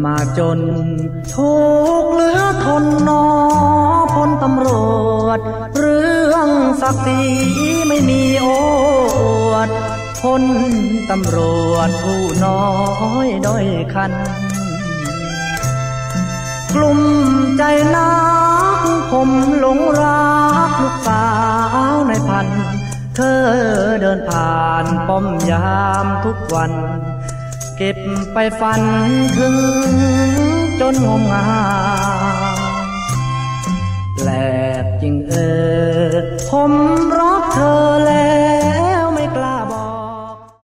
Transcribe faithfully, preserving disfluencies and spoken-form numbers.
มาจนทุกข์เหลือทนนอพลตำรวจเรื่องศักดิ์ศรีไม่มีโออวดพลตำรวจผู้น้อยด้อยคันกลุ่มใจนักผมหลงรักลูกสาวในพันเธอเดินผ่านป้อมยามทุกวันเก็บไปฝันถึงจนงมงายแปลกจริงเออผมรักเธอแล้